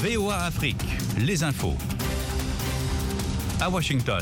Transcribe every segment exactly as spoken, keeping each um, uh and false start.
V O A Afrique, les infos. À Washington.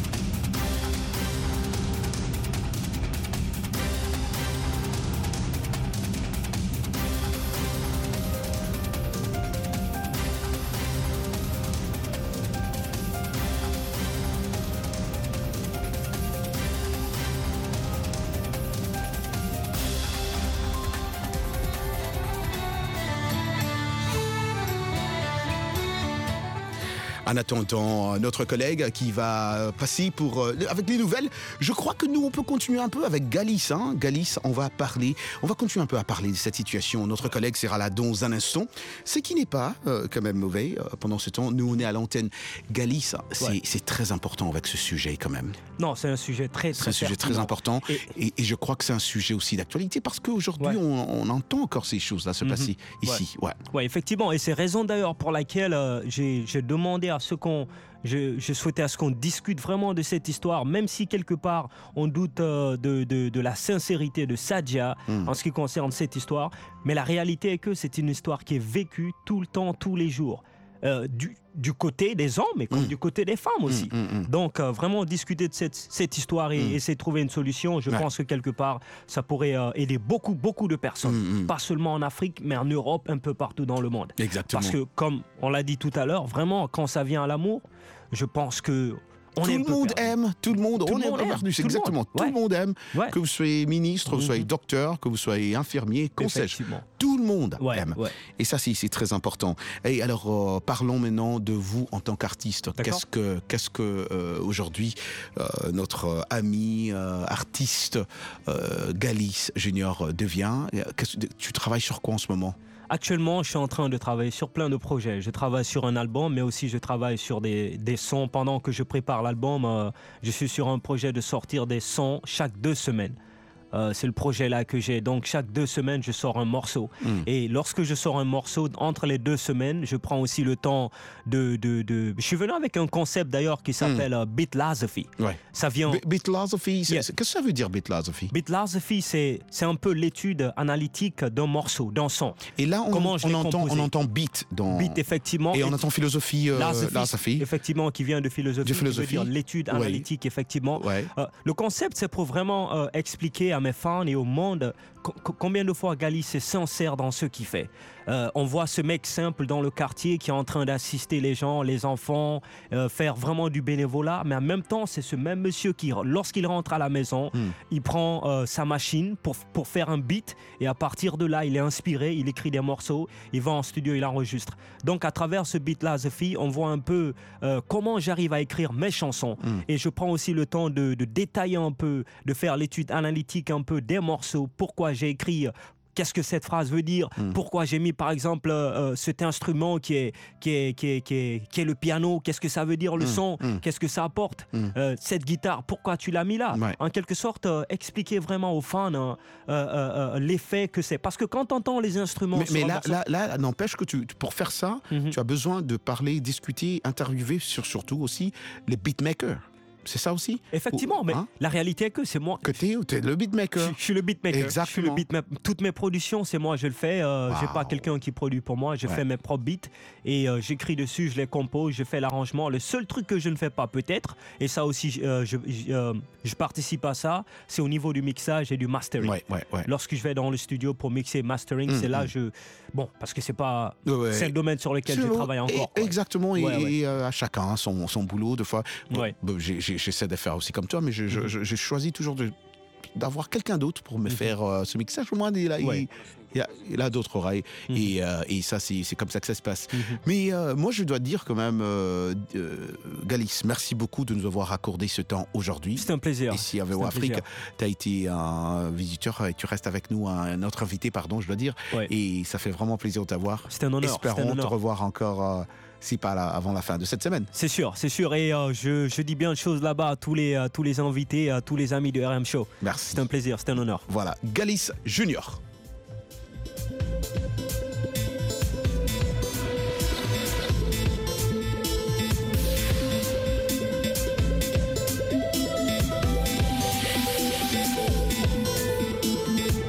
En attendant notre collègue qui va passer pour euh, avec les nouvelles, je crois que nous on peut continuer un peu avec Galis. Hein. Galis, on va parler, on va continuer un peu à parler de cette situation. Notre collègue sera là dans un instant, ce qui n'est pas euh, quand même mauvais. Euh, pendant ce temps, nous on est à l'antenne. Galis, c'est, ouais. c'est très important avec ce sujet quand même. Non, c'est un sujet très, très C'est un sujet très important et, et, et je crois que c'est un sujet aussi d'actualité parce qu'aujourd'hui ouais. on, on entend encore ces choses-là se passer mm-hmm. ici. Ouais. Ouais. ouais, effectivement, et c'est raison d'ailleurs pour laquelle euh, j'ai, j'ai demandé à ce qu'on, je, je souhaitais à ce qu'on discute vraiment de cette histoire, même si quelque part on doute euh, de, de, de la sincérité de Sadia mm. en ce qui concerne cette histoire, mais la réalité est que c'est une histoire qui est vécue tout le temps, tous les jours. Euh, du, du côté des hommes mais comme mmh. du côté des femmes aussi. Mmh, mmh, mmh. Donc euh, vraiment discuter de cette, cette histoire et mmh. essayer de trouver une solution, je ouais. pense que quelque part ça pourrait euh, aider beaucoup beaucoup de personnes, mmh, mmh. pas seulement en Afrique mais en Europe, un peu partout dans le monde. Exactement. Parce que comme on l'a dit tout à l'heure, vraiment quand ça vient à l'amour, je pense que on tout, le monde aime, tout le monde, tout on le monde est perdu, c'est exactement. Tout le monde aime, ouais. que vous soyez ministre, que vous soyez docteur, que vous soyez infirmier, conseil. Tout le monde ouais, aime. Ouais. Et ça, c'est, c'est très important. Et alors, euh, parlons maintenant de vous en tant qu'artiste. D'accord. Qu'est-ce que, qu'est-ce que euh, aujourd'hui euh, notre euh, ami euh, artiste euh, Galis Junior devient? Tu travailles sur quoi en ce moment? Actuellement, je suis en train de travailler sur plein de projets. Je travaille sur un album, mais aussi je travaille sur des, des sons. Pendant que je prépare l'album, euh, je suis sur un projet de sortir des sons chaque deux semaines. Euh, c'est le projet là que j'ai. Donc chaque deux semaines, je sors un morceau. Mm. Et lorsque je sors un morceau, entre les deux semaines, je prends aussi le temps de... de, de... Je suis venu avec un concept d'ailleurs qui s'appelle mm. uh, Beatlosophy. Ouais. Ça vient... Be- Beatlosophy, c'est... Yeah. Qu'est-ce que ça veut dire Beatlosophy? Beatlosophy, c'est, c'est un peu l'étude analytique d'un morceau, d'un son. Et là, on, Comment on, entend, on entend beat dans... Beat, effectivement. Et on entend philosophie, euh, Philosophy. Effectivement, qui vient de philosophie. De philosophie. Qui veut dire l'étude ouais. analytique, effectivement. Ouais. Euh, le concept, c'est pour vraiment euh, expliquer à mes fans et au monde combien de fois Galis est sincère dans ce qu'il fait. Euh, on voit ce mec simple dans le quartier qui est en train d'assister les gens, les enfants, euh, faire vraiment du bénévolat, mais en même temps, c'est ce même monsieur qui, lorsqu'il rentre à la maison, mm. il prend euh, sa machine pour, pour faire un beat et à partir de là, il est inspiré, il écrit des morceaux, il va en studio, il enregistre. Donc à travers ce beat-là, Sophie, on voit un peu euh, comment j'arrive à écrire mes chansons mm. et je prends aussi le temps de, de détailler un peu, de faire l'étude analytique un peu des morceaux, pourquoi j'ai écrit, qu'est-ce que cette phrase veut dire, mm. pourquoi j'ai mis par exemple euh, cet instrument qui est, qui, est, qui, est, qui, est, qui est le piano, qu'est-ce que ça veut dire le mm. son, mm. qu'est-ce que ça apporte, mm. euh, cette guitare, pourquoi tu l'as mis là, ouais. en quelque sorte euh, expliquer vraiment aux fans euh, euh, euh, l'effet que c'est, parce que quand on entend les instruments... Mais, mais là, morceau... là, là, n'empêche que tu, pour faire ça, mm-hmm. tu as besoin de parler, discuter, interviewer sur, surtout aussi les beatmakers. C'est ça aussi? Effectivement, Ou, mais hein? la réalité est que c'est moi. Que t'es, t'es le beatmaker. Je, je suis le beatmaker. Exactement. Je suis le beatmaker. Toutes mes productions, c'est moi, je le fais. Euh, wow. J'ai pas quelqu'un qui produit pour moi. Je ouais. fais mes propres beats et euh, j'écris dessus, je les compose, je fais l'arrangement. Le seul truc que je ne fais pas, peut-être, et ça aussi, euh, je, je, euh, je participe à ça, c'est au niveau du mixage et du mastering. Ouais, ouais, ouais. Lorsque je vais dans le studio pour mixer mastering, mmh, c'est là mmh. je, bon, parce que c'est pas, ouais. c'est un domaine sur lequel c'est je travaille encore. Et, exactement. Ouais, et, ouais. et euh, à chacun son son boulot. Des fois, ouais. bon, j'ai, j'ai, j'essaie de faire aussi comme toi, mais je, je, je, je choisis toujours de, d'avoir quelqu'un d'autre pour me mm-hmm. faire euh, ce mixage. Au moins, il a, ouais. il, il, a, il a d'autres oreilles. Mm-hmm. Et, euh, et ça, c'est, c'est comme ça que ça se passe. Mm-hmm. Mais euh, moi, je dois dire quand même, euh, euh, Galis, merci beaucoup de nous avoir accordé ce temps aujourd'hui. C'est un plaisir. Ici à V O A Afrique, tu as été un visiteur et tu restes avec nous, un autre invité, pardon, je dois dire. Ouais. Et ça fait vraiment plaisir de t'avoir. C'est un honneur. Espérons c'est un honneur. te revoir encore... Euh, si pas là, avant la fin de cette semaine. C'est sûr, c'est sûr. Et euh, je, je dis bien de choses là-bas à tous les, à tous les invités, à tous les amis de R M Show. Merci. C'est un plaisir, c'est un honneur. Voilà, Galis Junior.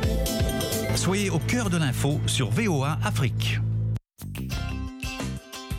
Soyez au cœur de l'info sur V O A Afrique.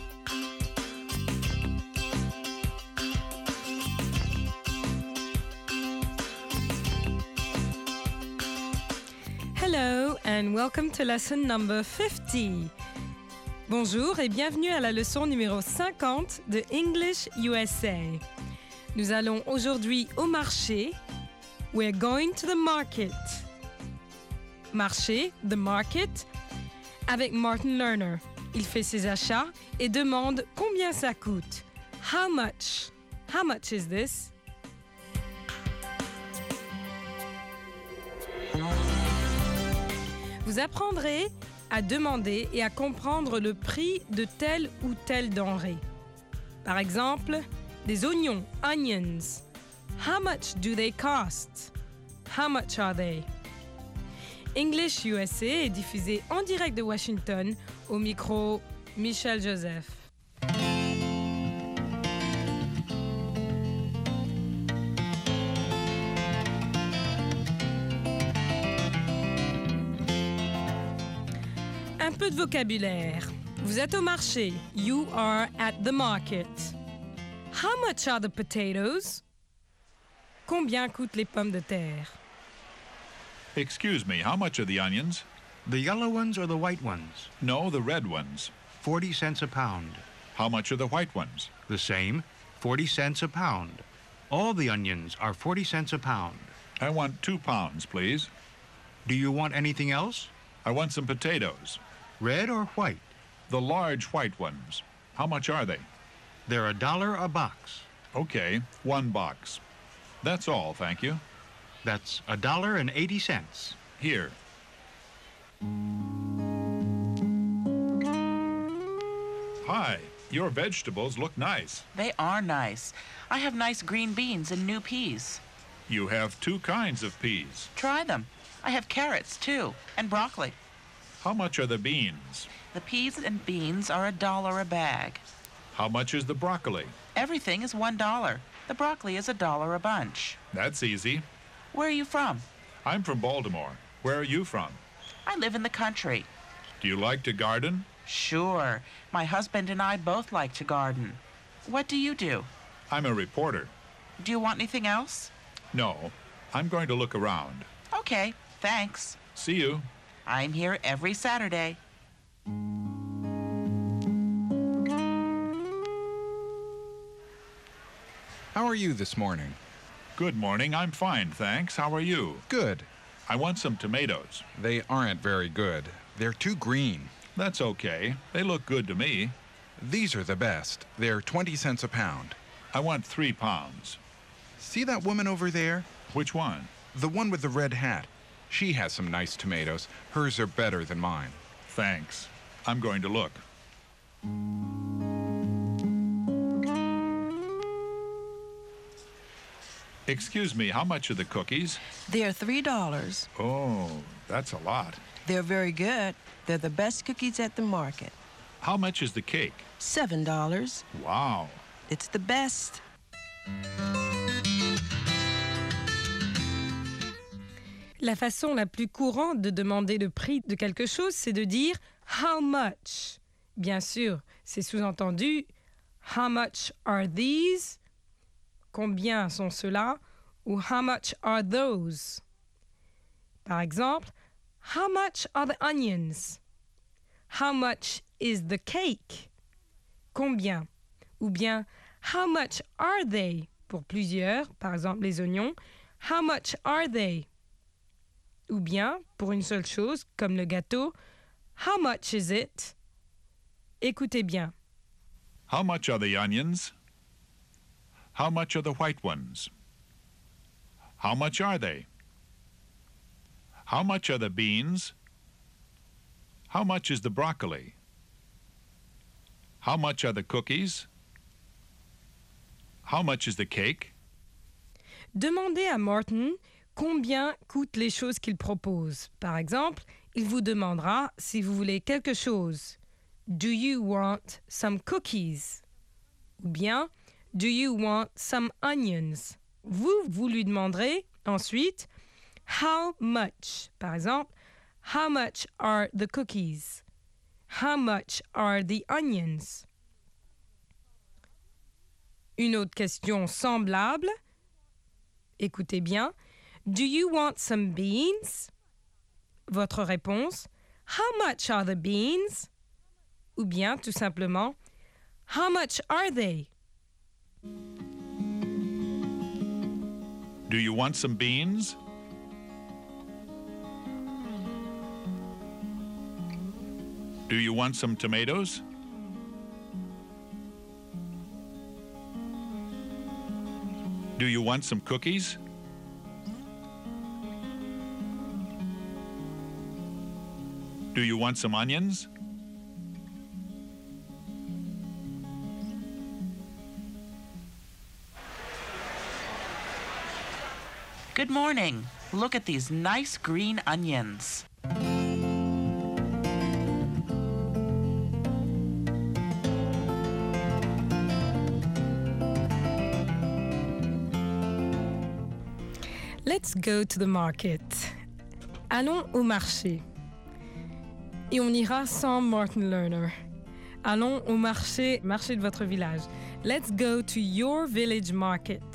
Hello and welcome to lesson number fifty. Bonjour et bienvenue à la leçon numéro cinquante de English U S A. Nous allons aujourd'hui au marché. We're going to the market. Marché, the market, avec Martin Lerner. Il fait ses achats et demande combien ça coûte. How much? How much is this? Vous apprendrez à demander et à comprendre le prix de telle ou telle denrée. Par exemple, des oignons, onions. How much do they cost? How much are they? English U S A est diffusé en direct de Washington au micro Michel Joseph. Un peu de vocabulaire. Vous êtes au marché. You are at the market. How much are the potatoes? Combien coûtent les pommes de terre? Excuse me, how much are the onions? The yellow ones or the white ones? No, the red ones. Forty cents a pound. How much are the white ones? The same, forty cents a pound. All the onions are forty cents a pound. I want two pounds, please. Do you want anything else? I want some potatoes. Red or white? The large white ones. How much are they? They're a dollar a box. Okay, one box. That's all, thank you. That's a dollar and eighty cents. Here. Hi, your vegetables look nice. They are nice. I have nice green beans and new peas. You have two kinds of peas. Try them. I have carrots, too, and broccoli. How much are the beans? The peas and beans are a dollar a bag. How much is the broccoli? Everything is one dollar. The broccoli is a dollar a bunch. That's easy. Where are you from? I'm from Baltimore. Where are you from? I live in the country. Do you like to garden? Sure. My husband and I both like to garden. What do you do? I'm a reporter. Do you want anything else? No, I'm going to look around. Okay, thanks. See you. I'm here every Saturday. How are you this morning? Good morning. I'm fine, thanks. How are you? Good. I want some tomatoes. They aren't very good. They're too green. That's okay. They look good to me. These are the best. They're twenty cents a pound. I want three pounds. See that woman over there? Which one? The one with the red hat. She has some nice tomatoes. Hers are better than mine. Thanks. I'm going to look. Excuse me, how much are the cookies? They're three dollars. Oh, that's a lot. They're very good. They're the best cookies at the market. How much is the cake? seven dollars. Wow. It's the best. La façon la plus courante de demander le prix de quelque chose, c'est de dire « how much ». Bien sûr, c'est sous-entendu « how much are these ?» Combien sont ceux-là? Ou « how much are those ?» Par exemple, « how much are the onions ?» How much is the cake? Combien? Ou bien how much are they? Pour plusieurs, par exemple les oignons, how much are they? Ou bien, pour une seule chose, comme le gâteau, how much is it? Écoutez bien. How much are the onions? How much are the white ones? How much are they? How much are the beans? How much is the broccoli? How much are the cookies? How much is the cake? Demandez à Martin combien coûtent les choses qu'il propose. Par exemple, il vous demandera si vous voulez quelque chose. Do you want some cookies? Ou bien, do you want some onions? Vous, vous lui demanderez ensuite how much. Par exemple, how much are the cookies? How much are the onions? Une autre question semblable. Écoutez bien. Do you want some beans? votre réponse How much are the beans? Ou bien tout simplement How much are they? Do you want some beans? Do you want some tomatoes? Do you want some cookies? Do you want some onions? Good morning. Look at these nice green onions. Let's go to the market. Allons au marché. Et on ira sans Martin Lerner. Allons au marché, marché de votre village. Let's go to your village market.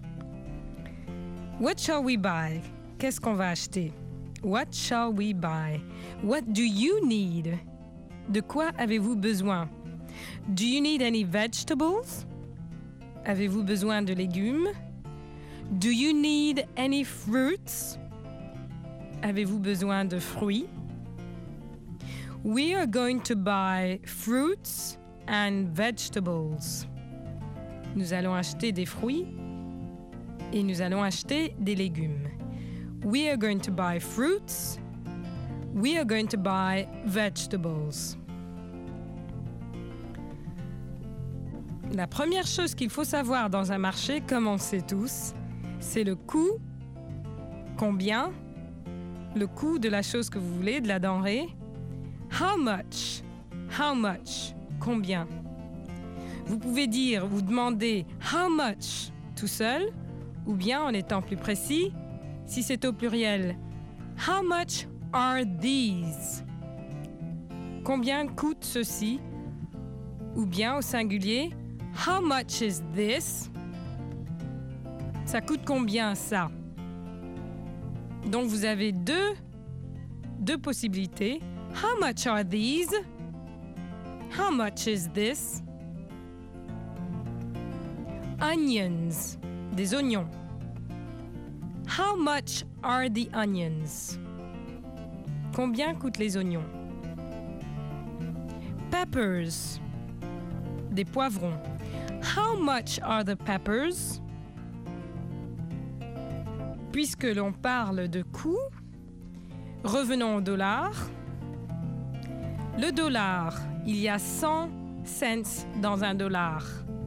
What shall we buy? Qu'est-ce qu'on va acheter? What shall we buy? What do you need? De quoi avez-vous besoin? Do you need any vegetables? Avez-vous besoin de légumes? Do you need any fruits? Avez-vous besoin de fruits? We are going to buy fruits and vegetables. Nous allons acheter des fruits et nous allons acheter des légumes. We are going to buy fruits. We are going to buy vegetables. La première chose qu'il faut savoir dans un marché, comme on le sait tous, c'est le coût, combien, le coût de la chose que vous voulez, de la denrée. How much? How much? Combien? Vous pouvez dire, vous demandez how much tout seul, ou bien en étant plus précis, si c'est au pluriel, how much are these? Combien coûte ceci? Ou bien au singulier, how much is this? Ça coûte combien ça? Donc vous avez deux, deux possibilités. How much are these? How much is this? Onions, des oignons. How much are the onions? Combien coûtent les oignons? Peppers, des poivrons. How much are the peppers? Puisque l'on parle de coût, revenons au dollar. Le dollar, il y a cent cents dans un dollar.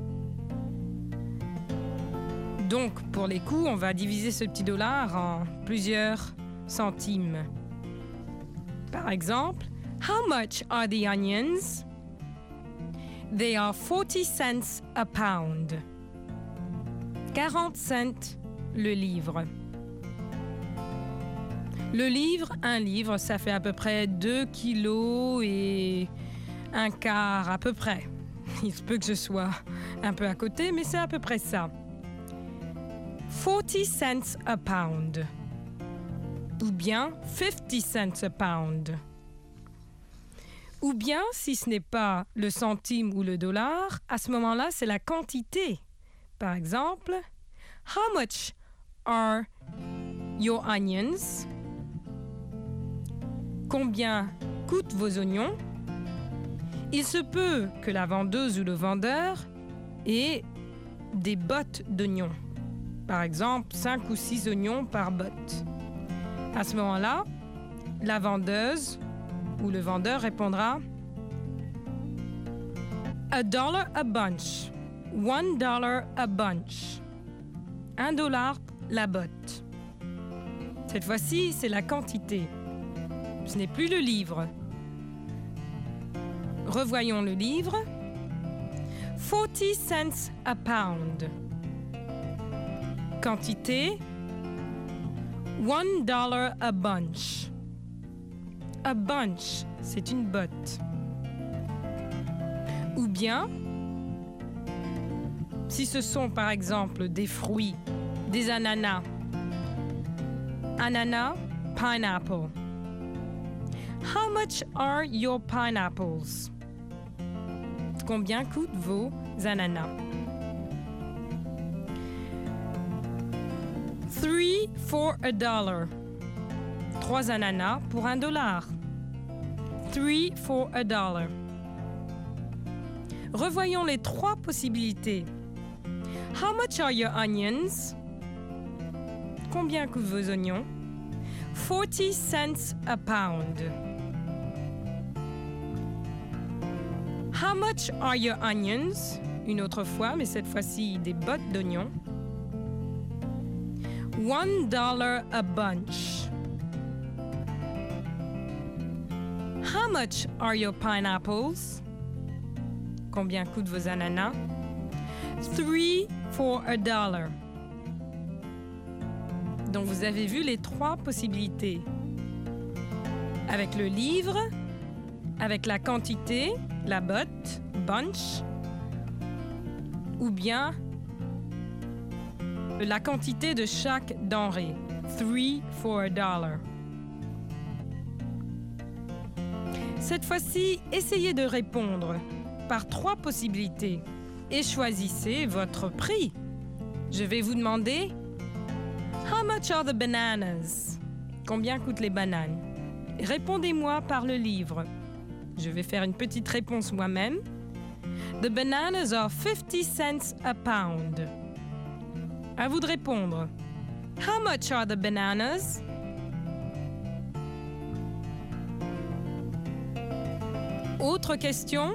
Donc, pour les coûts, on va diviser ce petit dollar en plusieurs centimes. Par exemple, how much are the onions? They are forty cents a pound. quarante cents le livre. Le livre, un livre, ça fait à peu près deux kilos et un quart à peu près. Il se peut que je sois un peu à côté, mais c'est à peu près ça. forty cents a pound. Ou bien fifty cents a pound. Ou bien, si ce n'est pas le centime ou le dollar, à ce moment-là, c'est la quantité. Par exemple, how much are your onions? Combien coûtent vos oignons? Il se peut que la vendeuse ou le vendeur ait des bottes d'oignons. Par exemple, cinq ou six oignons par botte. À ce moment-là, la vendeuse ou le vendeur répondra A dollar a bunch. One dollar a bunch. Un dollar la botte. Cette fois-ci, c'est la quantité. Ce n'est plus le livre. Revoyons le livre. forty cents a pound. Quantité. One dollar a bunch. A bunch, c'est une botte. Ou bien, si ce sont par exemple des fruits, des ananas. Ananas, pineapple. How much are your pineapples? Combien coûtent vos ananas? Three for a dollar. Trois ananas pour un dollar. Three for a dollar. Revoyons les trois possibilités. How much are your onions? Combien coûtent vos oignons? Forty cents a pound. How much are your onions? Une autre fois, mais cette fois-ci des bottes d'oignons. One dollar a bunch. How much are your pineapples? Combien coûtent vos ananas? Three for a dollar. Donc vous avez vu les trois possibilités. Avec le livre, avec la quantité, la botte, bunch, ou bien la quantité de chaque denrée. Three for a dollar. Cette fois-ci, essayez de répondre par trois possibilités et choisissez votre prix. Je vais vous demander How much are the bananas? Combien coûtent les bananes? Répondez-moi par le livre. Je vais faire une petite réponse moi-même. The bananas are fifty cents a pound. À vous de répondre. How much are the bananas? Autre question.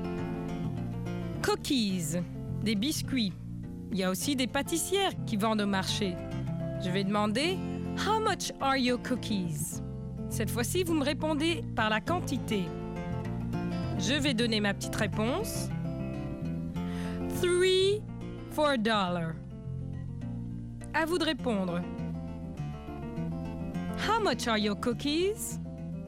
Cookies, des biscuits. Il y a aussi des pâtissières qui vendent au marché. Je vais demander How much are your cookies? Cette fois-ci, vous me répondez par la quantité. Je vais donner ma petite réponse. Three for a dollar. À vous de répondre. How much are your cookies?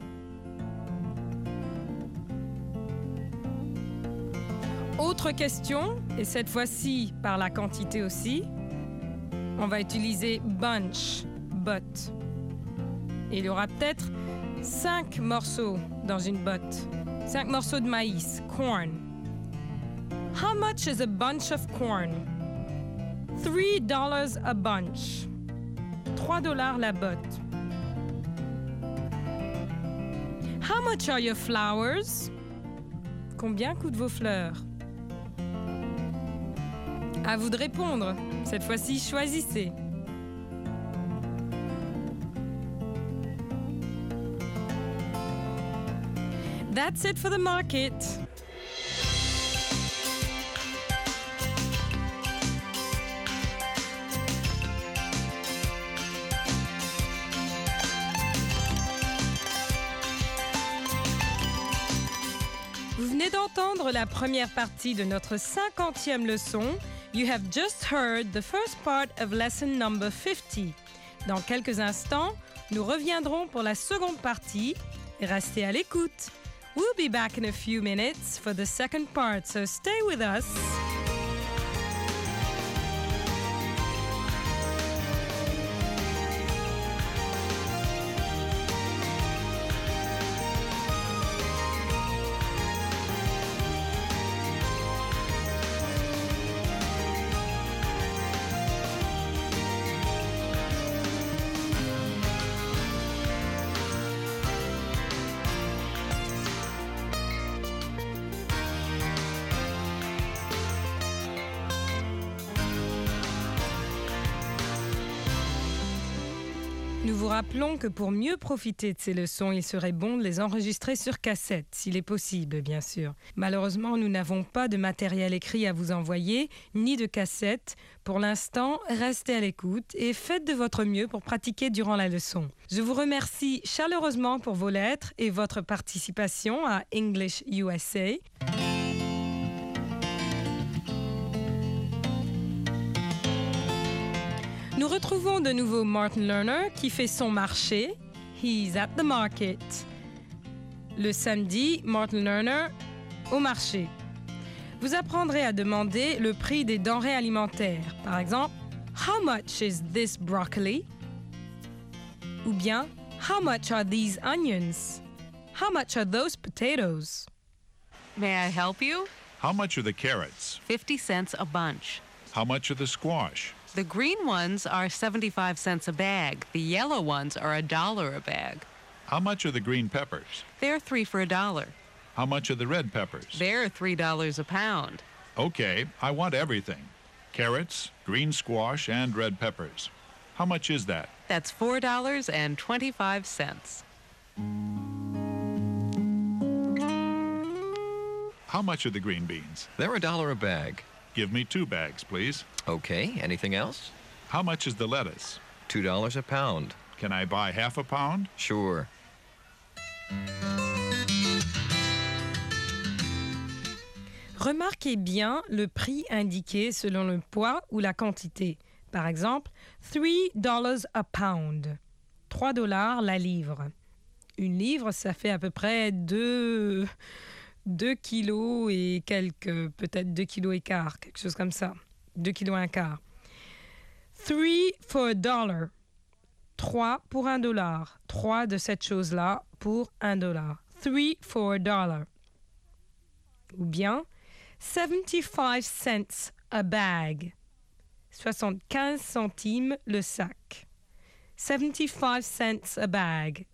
Autre question, et cette fois-ci par la quantité aussi. On va utiliser bunch, botte. Et il y aura peut-être cinq morceaux dans une botte. Cinq morceaux de maïs, corn. How much is a bunch of corn? Three dollars a bunch. Trois dollars la botte. How much are your flowers? Combien coûtent vos fleurs? À vous de répondre. Cette fois-ci, choisissez. That's it for the market. Vous venez d'entendre la première partie de notre cinquantième leçon. You have just heard the first part of lesson number fifty. Dans quelques instants, nous reviendrons pour la seconde partie. Restez à l'écoute. We'll be back in a few minutes for the second part, so stay with us. Nous vous rappelons que pour mieux profiter de ces leçons, il serait bon de les enregistrer sur cassette, s'il est possible, bien sûr. Malheureusement, nous n'avons pas de matériel écrit à vous envoyer, ni de cassette. Pour l'instant, restez à l'écoute et faites de votre mieux pour pratiquer durant la leçon. Je vous remercie chaleureusement pour vos lettres et votre participation à English U S A. Nous retrouvons de nouveau Martin Lerner qui fait son marché. He's at the market. Le samedi, Martin Lerner au marché. Vous apprendrez à demander le prix des denrées alimentaires. Par exemple, How much is this broccoli? Ou bien, How much are these onions? How much are those potatoes? May I help you? How much are the carrots? fifty cents a bunch. How much are the squash? The green ones are seventy-five cents a bag. The yellow ones are a dollar a bag. How much are the green peppers? They're three for a dollar. How much are the red peppers? They're three dollars a pound. Okay, I want everything. Carrots, green squash, and red peppers. How much is that? That's four dollars and twenty-five cents. How much are the green beans? They're a dollar a bag. Give me two bags, please. Okay, anything else? How much is the lettuce? Two dollars a pound. Can I buy half a pound? Sure. Remarquez bien le prix indiqué selon le poids ou la quantité. Par exemple, three dollars a pound. trois dollars la livre. Une livre, ça fait à peu près deux... deux kilos et quelques, peut-être deux kilos et quart, quelque chose comme ça. deux kilos et un quart. Three for a dollar. trois pour un dollar. trois de cette chose-là pour un dollar. Three for a dollar. Ou bien, seventy-five cents a bag. soixante-quinze centimes le sac. seventy-five cents a bag.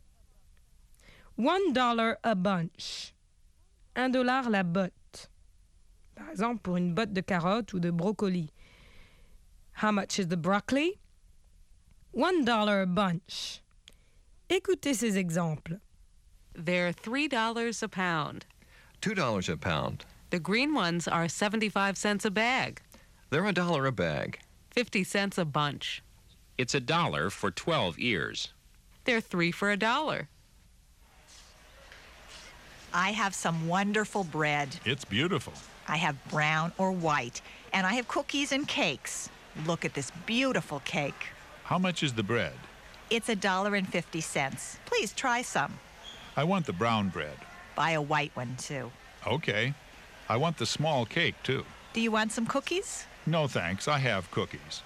one dollar a bunch. Un dollar la botte. Par exemple, pour une botte de carottes ou de brocolis. How much is the broccoli? One dollar a bunch. Écoutez ces exemples. They're three dollars a pound. Two dollars a pound. The green ones are seventy-five cents a bag. They're a dollar a bag. fifty cents a bunch. It's a dollar for twelve ears. They're three for a dollar. I have some wonderful bread. It's beautiful. I have brown or white, and I have cookies and cakes. Look at this beautiful cake. How much is the bread? It's a dollar and fifty cents. Please try some. I want the brown bread. Buy a white one, too. Okay. I want the small cake, too. Do you want some cookies? No, thanks. I have cookies.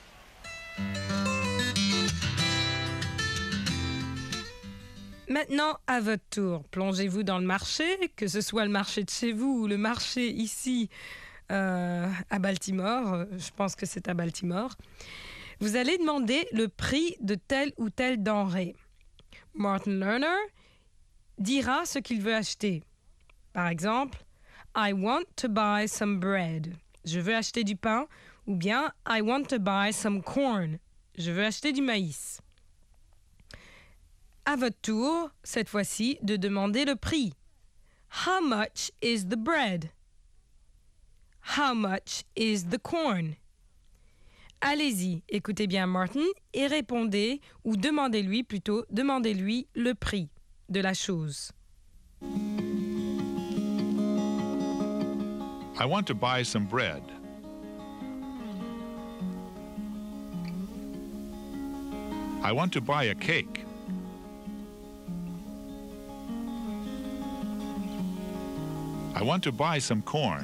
Maintenant, à votre tour, plongez-vous dans le marché, que ce soit le marché de chez vous ou le marché ici euh, à Baltimore. Je pense que c'est à Baltimore. Vous allez demander le prix de telle ou telle denrée. Martin Lerner dira ce qu'il veut acheter. Par exemple, I want to buy some bread. Je veux acheter du pain. Ou bien, I want to buy some corn. Je veux acheter du maïs. À votre tour, cette fois-ci, de demander le prix. How much is the bread? How much is the corn? Allez-y, écoutez bien Martin et répondez, ou demandez-lui plutôt, demandez-lui le prix de la chose. I want to buy some bread. I want to buy a cake. I want to buy some corn.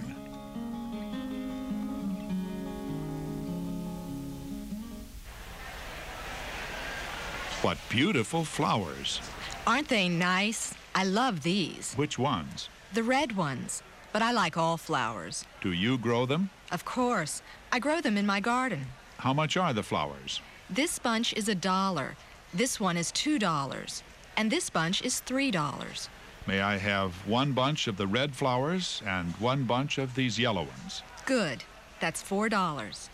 What beautiful flowers. Aren't they nice? I love these. Which ones? The red ones. But I like all flowers. Do you grow them? Of course. I grow them in my garden. How much are the flowers? This bunch is a dollar. This one is two dollars. And this bunch is three dollars. May I have one bunch of the red flowers and one bunch of these yellow ones? Good. That's four dollars.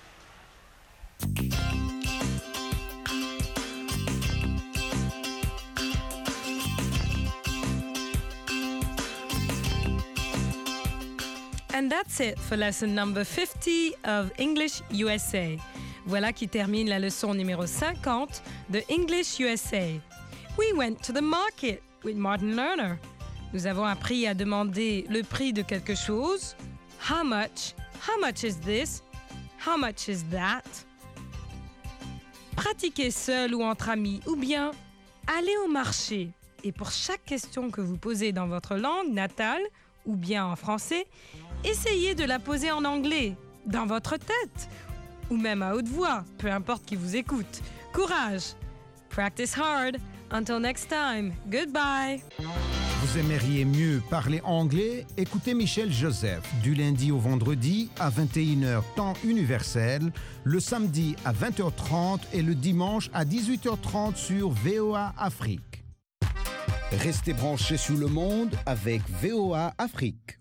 And that's it for lesson number fifty of English U S A. Voilà qui termine la leçon numéro cinquante de English U S A. We went to the market with Martin Lerner. Nous avons appris à demander le prix de quelque chose. How much? How much is this? How much is that? Pratiquez seul ou entre amis, ou bien allez au marché. Et pour chaque question que vous posez dans votre langue natale, ou bien en français, essayez de la poser en anglais, dans votre tête, ou même à haute voix, peu importe qui vous écoute. Courage! Practice hard, Until next time, goodbye. Vous aimeriez mieux parler anglais? Écoutez Michel Joseph du lundi au vendredi à vingt et une heures temps universel, le samedi à vingt heures trente et le dimanche à dix-huit heures trente sur V O A Afrique. Restez branchés sur le monde avec V O A Afrique.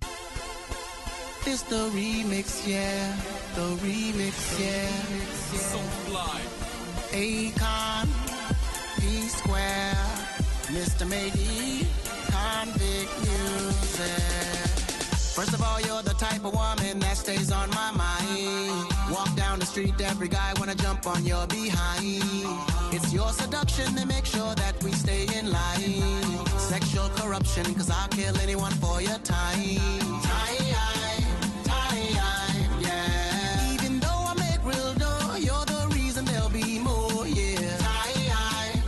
It's the remix, yeah, the remix, yeah. So fly. Akon, P-Square, Mister Maybe, Convict Music. First of all, you're the type of woman that stays on my mind. Walk down the street, every guy wanna jump on your behind. It's your seduction that makes sure that we stay in line. Sexual corruption, cause I'll kill anyone for your time. Time, time, yeah. Even though I make real dough, you're the reason there'll be more, yeah. Time,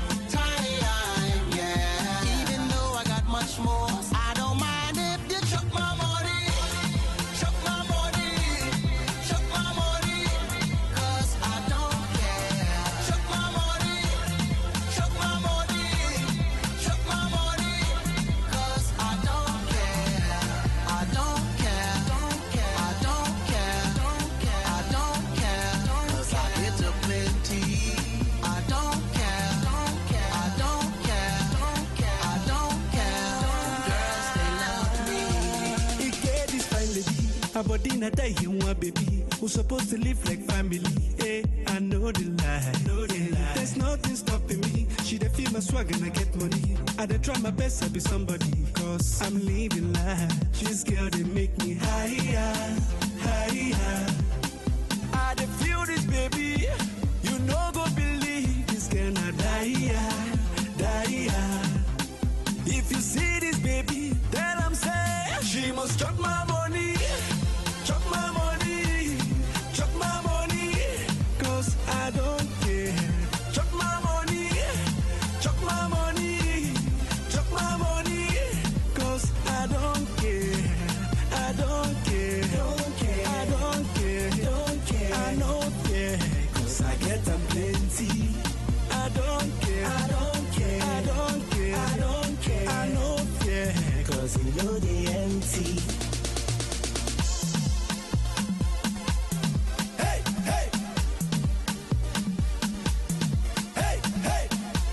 time, yeah. Even though I got much more, I don't mind if you chuck my money. Chuck my money. Chuck my money. Cause I don't care. Chuck my money. Chuck my money. Chuck my money. Cause I don't care. I don't care. I don't care. I don't care. Cause I get to plenty. I don't care. I don't care. I don't care. Girls, they love me. He get this fine lady, her body not die, he want baby. Who supposed to live like family? Eh, I know the lie. Know the lie. There's nothing stopping me. She dey feel my swag and I get money. I dey try my best to be somebody, cause I'm living life. This girl they make me higher, higher. I dey feel this baby. You no go believe this girl not die, die. If you see this baby, then I'm saying she must chop my money, chop my money, chop my money, cause I don't care. Chop my money, chop my money, chop my money, cause I don't care. I don't care, don't care. I don't care, don't care. I don't care, cause I get them plenty. I don't care, I don't care, I don't care, I don't care. I don't care, cause you know they empty. Hey, hey. Hey, hey.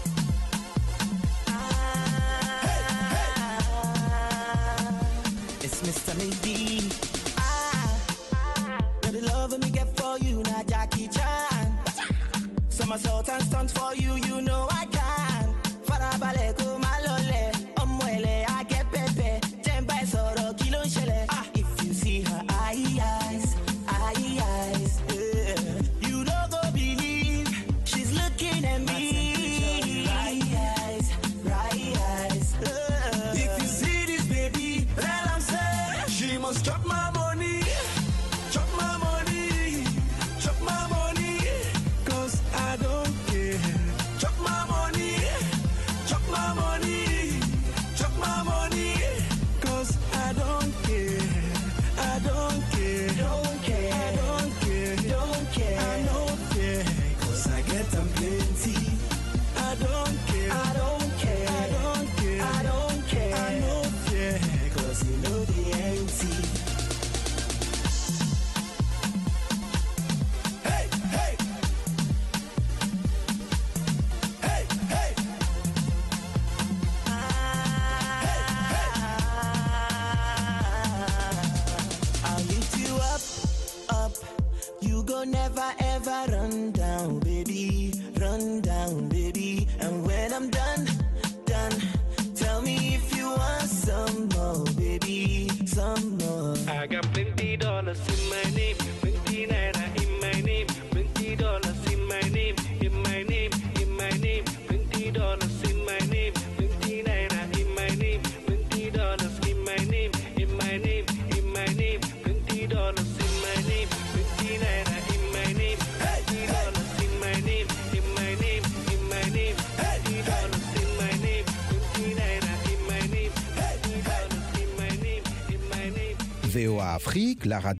It's Mister Maybe. Ah, you're the love me get for you, not Jackie Chan. Somersault and stunt for you, you know I can. Farabale ko malole, omwele I get pepe. Temba soro kilo shele. Ah, if you see her eyes, eyes, yeah. You don't go believe she's looking at me. Right eyes, right eyes. Yeah. If you see this baby, then I'm saying she must chop my money, chop my money, chop my money, cause I don't care. Chop my money, chop my money, chop my money, cause I don't care. I don't care, don't care. I don't care, don't care. I don't care, cause I get them plenty. I don't care, I don't care. I don't care, I don't care. I don't care, cause you know they empty. Hey, hey. Hey, hey. I'll lift you up, up. You go never ever run down, baby. Run down, baby. And when I'm done, done, tell me if you want some more, baby. Some more. I got plenty dollars in my name, plenty naira in my name, plenty dollars in my name, in my name, in my name, plenty dollars in my name, plenty naira in my name, plenty dollars in my name, in my name, in my name, plenty dollars in my name, plenty naira in my name, plenty dollars in my name, in my name, in my name, plenty dollars in my name, plenty naira in my name, plenty dollars in my name, in my name. V O A Afrique, la radio